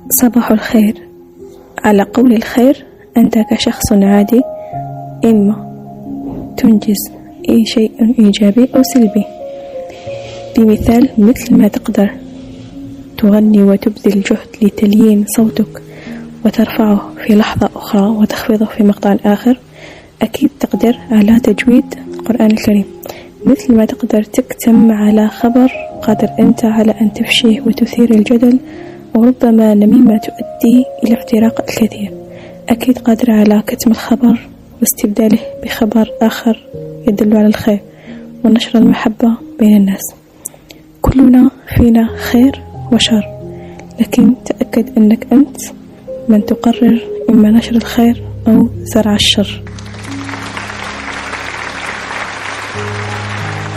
صباح الخير. على قول الخير أنت كشخص عادي إما تنجز أي شيء إيجابي أو سلبي. بمثال مثل ما تقدر تغني وتبذل جهد لتليين صوتك وترفعه في لحظة أخرى وتخفضه في مقطع آخر، أكيد تقدر على تجويد القرآن الكريم. مثل ما تقدر تكتم على خبر قادر أنت على أن تفشيه وتثير الجدل، وربما نميمة تؤدي إلى افتراق الكثير. أكيد قادر على كتم الخبر واستبداله بخبر آخر يدل على الخير ونشر المحبة بين الناس. كلنا فينا خير وشر، لكن تأكد أنك أنت من تقرر إما نشر الخير أو زرع الشر.